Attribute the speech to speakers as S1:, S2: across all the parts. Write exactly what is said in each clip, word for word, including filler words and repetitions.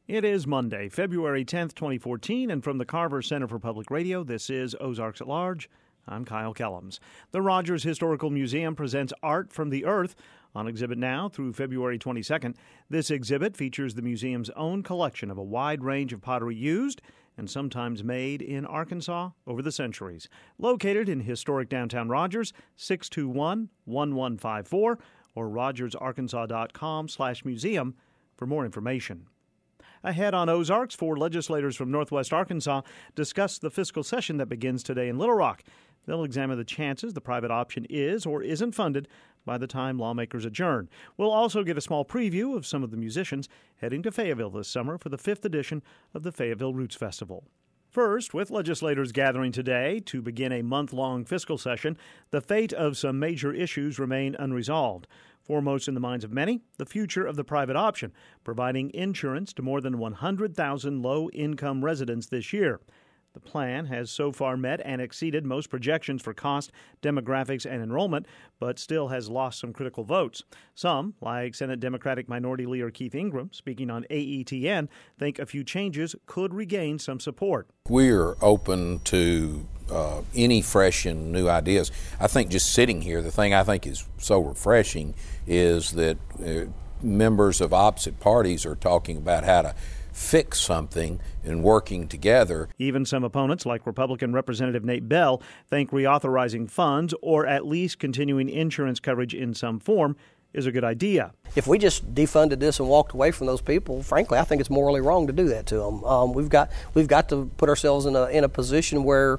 S1: It is Monday, February tenth, twenty fourteen, and from the Carver Center for Public Radio, this is Ozarks at Large. I'm Kyle Kellums. The Rogers Historical Museum presents Art from the Earth on exhibit now through February twenty-second. This exhibit features the museum's own collection of a wide range of pottery used and sometimes made in Arkansas over the centuries. Located in historic downtown Rogers, six two one, one one five four, or rogersarkansas.com slash museum for more information. Ahead on Ozarks, four legislators from Northwest Arkansas discuss the fiscal session that begins today in Little Rock. They'll examine the chances the private option is or isn't funded by the time lawmakers adjourn. We'll also get a small preview of some of the musicians heading to Fayetteville this summer for the fifth edition of the Fayetteville Roots Festival. First, with legislators gathering today to begin a month-long fiscal session, the fate of some major issues remain unresolved. Foremost in the minds of many, the future of the private option, providing insurance to more than one hundred thousand low-income residents this year. The plan has so far met and exceeded most projections for cost, demographics, and enrollment, but still has lost some critical votes. Some, like Senate Democratic Minority Leader Keith Ingram, speaking on A E T N, think a few changes could regain some support.
S2: We're open to uh, any fresh and new ideas. I think just sitting here, the thing I think is so refreshing is that uh, members of opposite parties are talking about how to fix something and working together.
S1: Even some opponents, like Republican Representative Nate Bell, think reauthorizing funds or at least continuing insurance coverage in some form is a good idea.
S3: If we just defunded this and walked away from those people, frankly, I think it's morally wrong to do that to them. Um, we've got we've got to put ourselves in a in a position where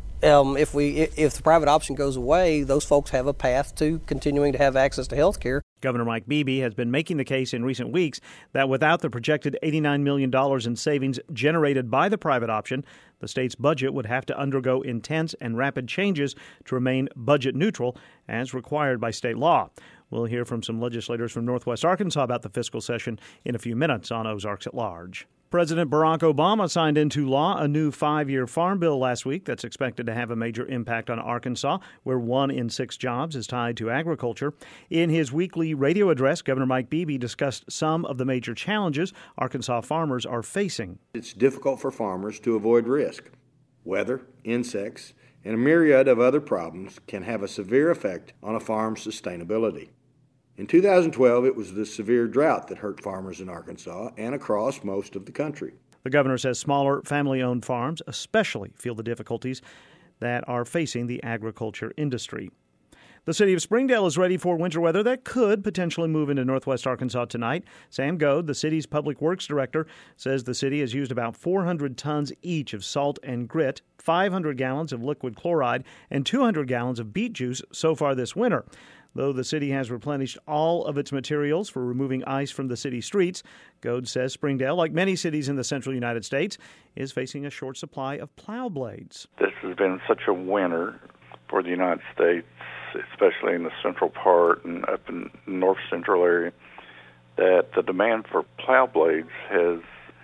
S3: um, if we if the private option goes away, those folks have a path to continuing to have access to health care.
S1: Governor Mike Beebe has been making the case in recent weeks that without the projected eighty-nine million dollars in savings generated by the private option, the state's budget would have to undergo intense and rapid changes to remain budget neutral, as required by state law. We'll hear from some legislators from Northwest Arkansas about the fiscal session in a few minutes on Ozarks at Large. President Barack Obama signed into law a new five-year farm bill last week that's expected to have a major impact on Arkansas, where one in six jobs is tied to agriculture. In his weekly radio address, Governor Mike Beebe discussed some of the major challenges Arkansas farmers are facing.
S4: It's difficult for farmers to avoid risk. Weather, insects, and a myriad of other problems can have a severe effect on a farm's sustainability. In two thousand twelve, it was the severe drought that hurt farmers in Arkansas and across most of the country.
S1: The governor says smaller family-owned farms especially feel the difficulties that are facing the agriculture industry. The city of Springdale is ready for winter weather that could potentially move into northwest Arkansas tonight. Sam Goad, the city's public works director, says the city has used about four hundred tons each of salt and grit, five hundred gallons of liquid chloride, and two hundred gallons of beet juice so far this winter. Though the city has replenished all of its materials for removing ice from the city streets, Goad says Springdale, like many cities in the central United States, is facing a short supply of plow blades.
S5: This has been such a winter for the United States, especially in the central part and up in the north central area, that the demand for plow blades has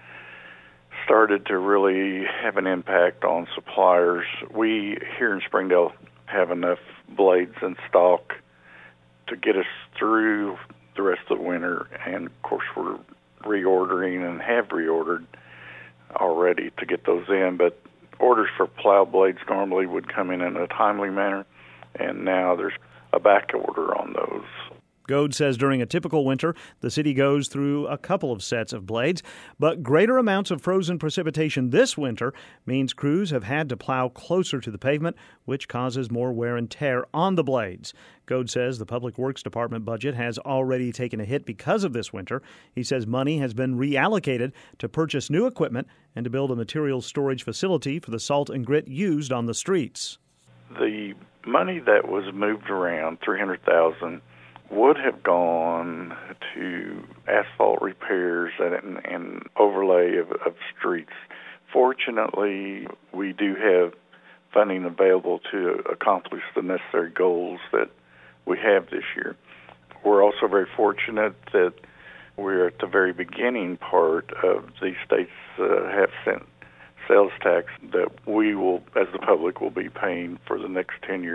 S5: started to really have an impact on suppliers. We here in Springdale have enough blades in stock to get us through the rest of the winter, and of course we're reordering and have reordered already to get those in, but orders for plow blades normally would come in in a timely manner, and now there's a back order on those.
S1: Goad says during a typical winter, the city goes through a couple of sets of blades, but greater amounts of frozen precipitation this winter means crews have had to plow closer to the pavement, which causes more wear and tear on the blades. Goad says the Public Works Department budget has already taken a hit because of this winter. He says money has been reallocated to purchase new equipment and to build a materials storage facility for the salt and grit used on the streets.
S5: The money that was moved around, three hundred thousand dollars, would have gone to asphalt repairs and, and overlay of, of streets. Fortunately, we do have funding available to accomplish the necessary goals that we have this year. We're also very fortunate that we're at the very beginning part of the state's uh, half-cent sales tax that we will, as the public, will be paying for the next ten years.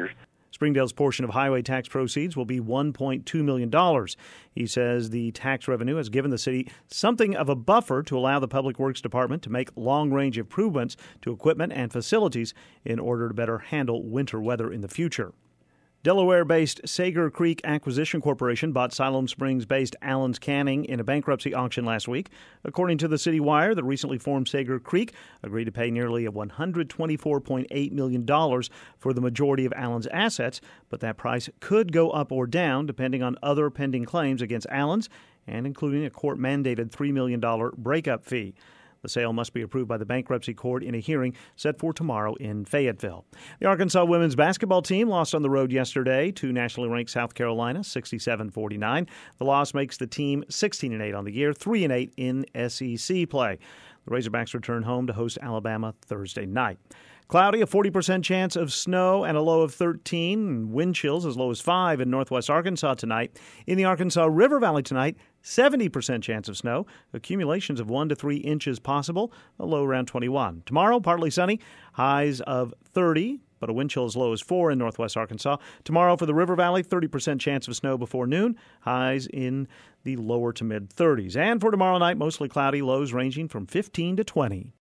S1: Springdale's portion of highway tax proceeds will be one point two million dollars. He says the tax revenue has given the city something of a buffer to allow the Public Works Department to make long-range improvements to equipment and facilities in order to better handle winter weather in the future. Delaware-based Sager Creek Acquisition Corporation bought Siloam Springs-based Allen's Canning in a bankruptcy auction last week. According to the City Wire, the recently formed Sager Creek agreed to pay nearly one hundred twenty-four point eight million dollars for the majority of Allen's assets, but that price could go up or down depending on other pending claims against Allen's and including a court-mandated three million dollars breakup fee. The sale must be approved by the bankruptcy court in a hearing set for tomorrow in Fayetteville. The Arkansas women's basketball team lost on the road yesterday to nationally ranked South Carolina, sixty-seven forty-nine. The loss makes the team sixteen and eight on the year, three and eight in S E C play. The Razorbacks return home to host Alabama Thursday night. Cloudy, a forty percent chance of snow and a low of thirteen. Wind chills as low as five in northwest Arkansas tonight. In the Arkansas River Valley tonight, seventy percent chance of snow. Accumulations of one to three inches possible, a low around twenty-one. Tomorrow, partly sunny, highs of thirty, but a wind chill as low as four in northwest Arkansas. Tomorrow for the River Valley, thirty percent chance of snow before noon, highs in the lower to mid thirties. And for tomorrow night, mostly cloudy, lows ranging from fifteen to twenty.